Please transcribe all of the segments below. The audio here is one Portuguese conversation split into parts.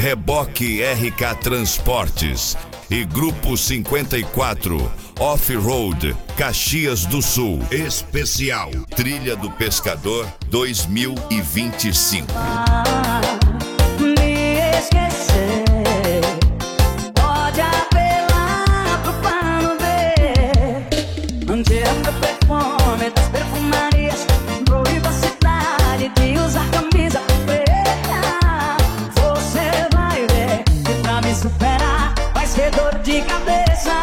Reboque RK Transportes e Grupo 54 Off-Road Caxias do Sul. Especial Trilha do Pescador 2025. Me esquecer, pode apelar pro plano B. Manter meu perfume das perfumarias, proíba a cidade de usar camisa preta. Você vai ver que pra me superar vai ser dor de cabeça.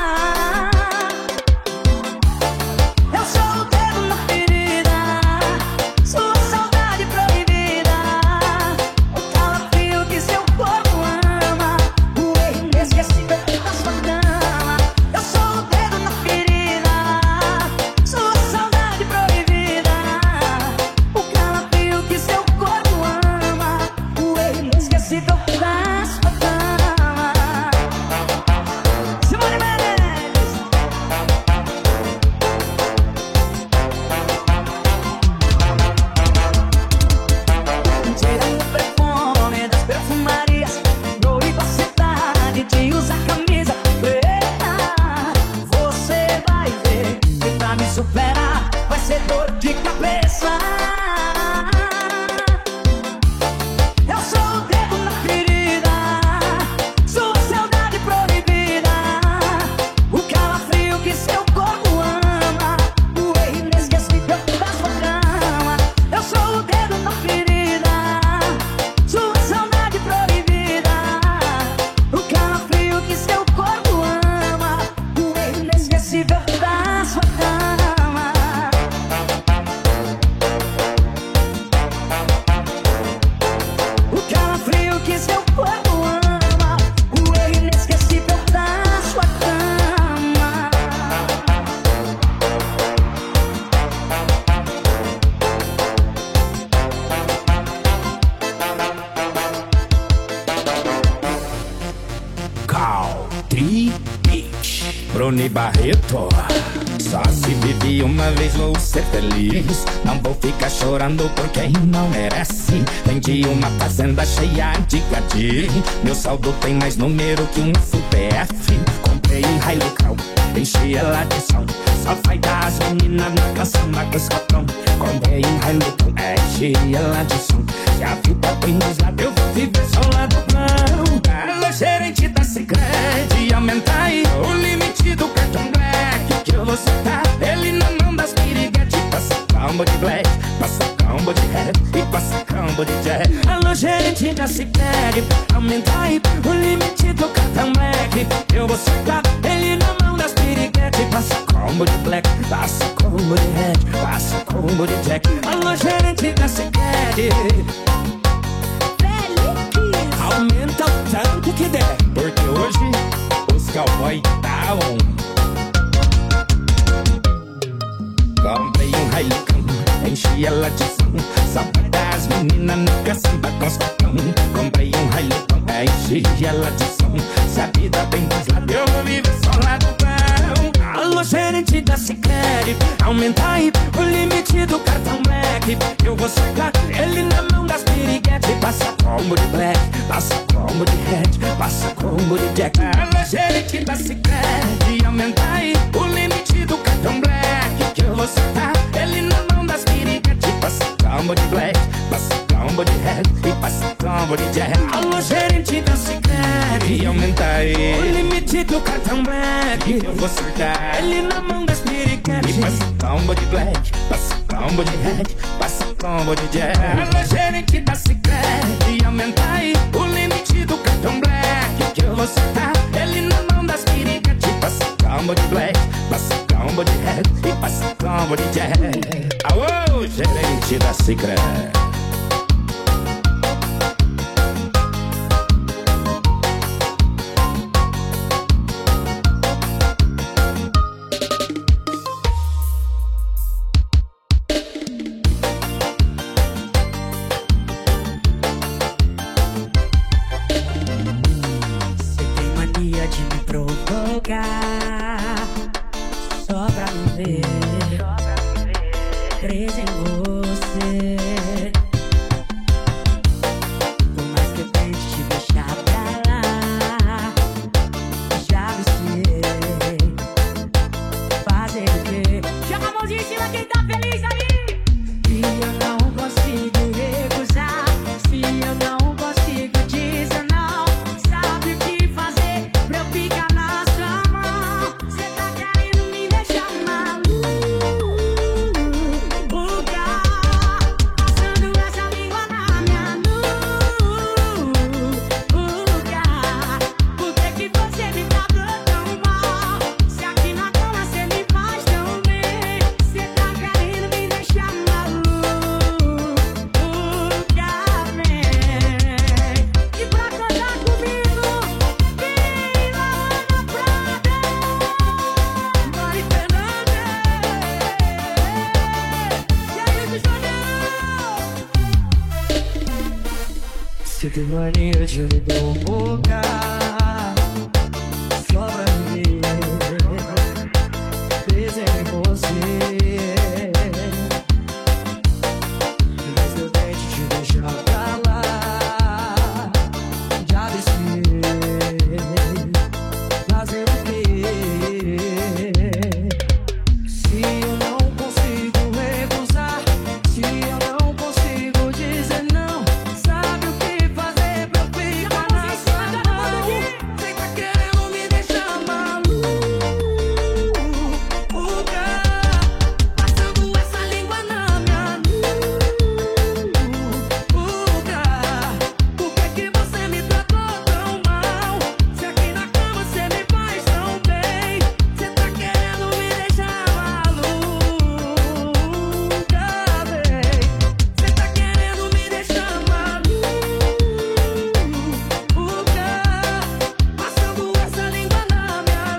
Eu sou o dedo na ferida, sua saudade proibida, o calafrio que seu corpo ama, o erro inesquecível da sua cama. Eu sou o dedo na ferida, sua saudade proibida, o calafrio que seu corpo ama, o erro inesquecível da sua cama. Simone Menezes. Tirando o perfume das perfumarias, proíba a cidade de usar camisa preta. Você vai ver que pra me superar vai ser dor de cabeça. Eu sou o dedo na ferida, sua saudade proibida, o calafrio que seu corpo ama, o erro inesquecível da sua cama. Eu sou o dedo na ferida, sua saudade proibida, o calafrio que seu corpo ama, o erro inesquecível da sua cama. O calafrio que seu corpo ama, o erro inesquecível da sua cama. Country Beach, Bruni Barreto. Só se vive uma vez, vou ser feliz. Não vou ficar chorando por quem não merece. Vendi uma fazenda cheia de gadi. Meu saldo tem mais número que um CPF. Comprei um Hilux, enchi ela de som. Só vai dar as meninas na caçamba com escotão. Comprei um Hilux, enchi ela de som. Se a vida tem nos lados, eu vou viver só lá do plano. Alô, gerente da Sicredi, aumenta aí o limite do cartão Black que eu vou soltar. Ele na mão das piriguetes, passa combo de black, passa combo de red e passa combo de jet. Alô, gerente da Sicredi, aumenta aí o limite do cartão Black, eu vou soltar. Ele na mão das piriguetes, passa combo de black, passa combo de red, passa combo de jack. Alô, gerente da Sicredi, aumenta o tanto que der, porque hoje os cowboy tá on. Comprei um Hilux, enchi ela de som. Só vai dar as meninas na caçamba com escotão. Comprei um Hilux, enchi ela de som. Se a vida bem mais lá, eu vou viver só lá do pão. Alô, gerente da Sicredi, aumenta aí o limite do cartão Black, eu vou sacar ele na mão das piriguetes. Passa combo de black, passa combo de red, passa combo de jack. Alô, gerente da Sicredi, aumenta aí o limite do cartão Black, que eu vou sacar ele na mão das piriguetes. Passa combo de black, passa combo de red e passa combo de jack. Alô, gerente da Sicredi, aumenta aí o limite do cartão Black, eu vou sacar ele na mão das piriguetes. Passa combo de black, passa combo de red, passa combo de jack. Alô, gerente da Sicredi, aumenta aí o limite do cartão Black, que eu vou soltar ele na mão das piriguetes. Passa combo de black, passa combo de red e passa combo de jack. Alô, gerente da Sicredi. Só pra me ver presa em você. Por mais que eu tente te deixar, Se tem mania, eu te dou um lugar só pra mim. Desejo em você, mas eu tento te deixar pra lá. Já desci, fazer o quê? Se eu não consigo recusar, se eu não consigo dizer não, sabe o que fazer pra eu ficar na sua mão? Cê tá querendo me deixar maluca, passando essa língua na minha nuca. Por que que você me tratou tão mal? Se aqui na cama cê me faz tão bem. Cê tá querendo me deixar maluca, bem. Cê tá querendo me deixar maluca, passando essa língua na minha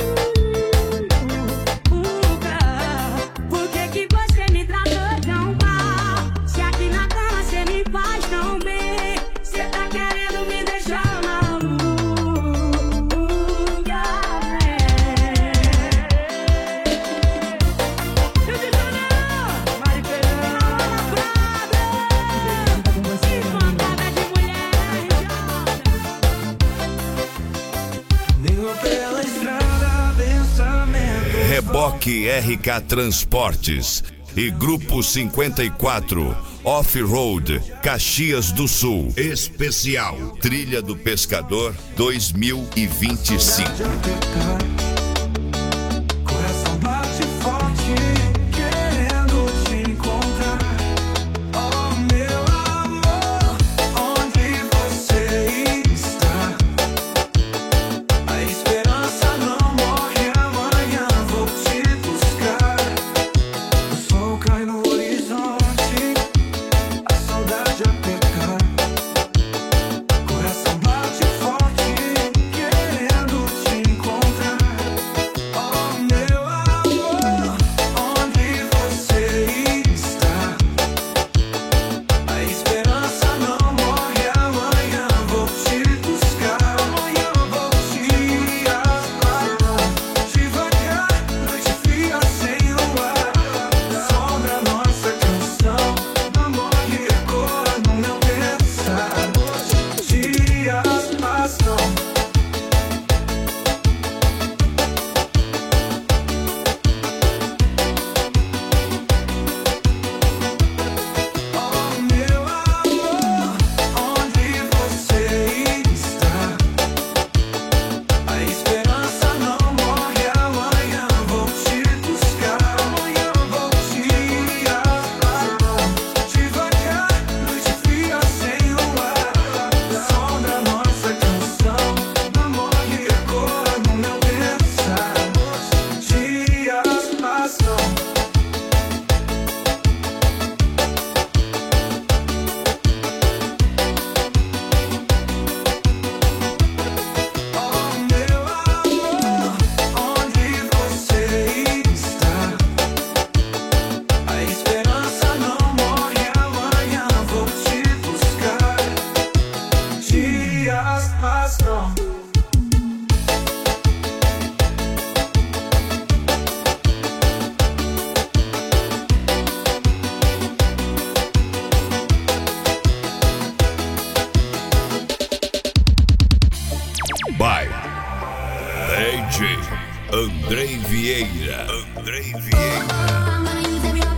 nuca. Por que que você me tratou tão mal? Se aqui na cama cê me faz tão bem. Cê tá querendo me deixar maluca, bem. Eu te não, Mariferão, e pancada de mulher. Ligo pela estrada, pensamento. Reboque RK Transportes e Grupo 54 Off-Road Caxias do Sul. Especial Trilha do Pescador 2025. Coração bate forte, querendo te encontrar. Oh, meu amor, onde você está? A esperança não morre, amanhã vou te buscar. O sol cai no horizonte, a saudade a pecar. Coração bate forte, querendo te encontrar. Oh, meu amor, onde você está? A esperança não morre, amanhã vou te buscar. Amanhã vou te apagar. Devagar, noite fria sem luar. Sombra nossa canção, amor que ecoa no meu pensar. Dias passam. Oh, meu amor, onde você está? A esperança não morre, amanhã vou te buscar. Amanhã vou te apagar. Devagar, noite fria sem luar. Sombra nossa canção, amor que ecoa no meu pensar. Dias passam. Oh, meu amor, onde você está? A esperança não morre, amanhã vou te buscar. Dias passam. By DJ Andrei Vieira. Andrei Vieira.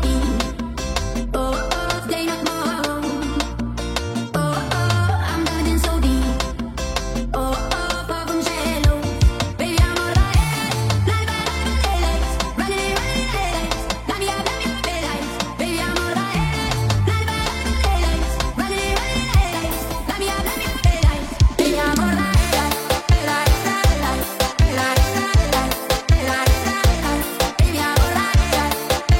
Baby,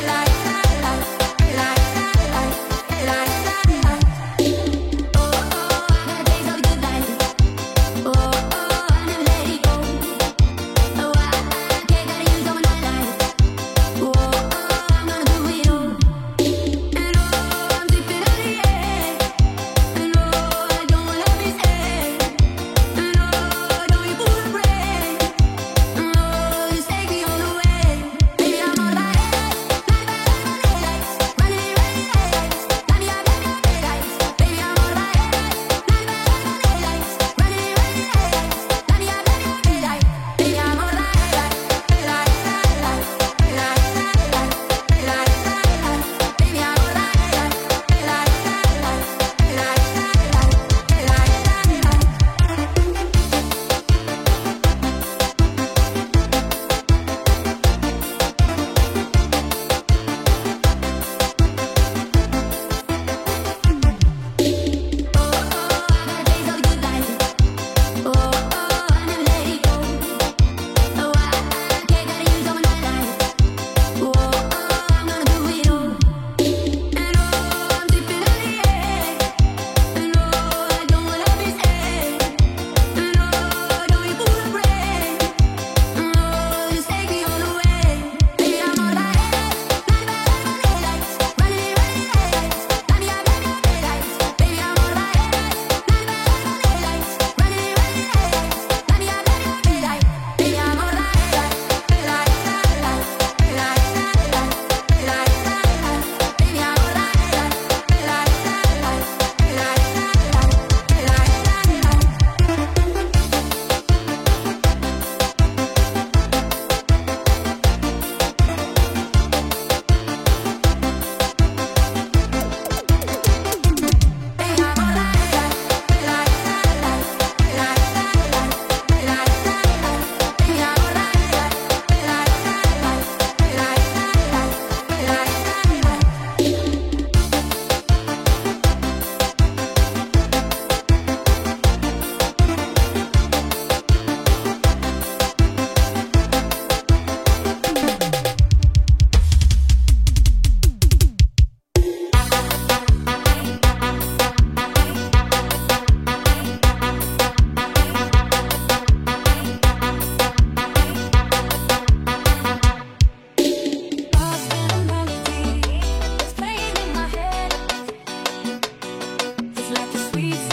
sweet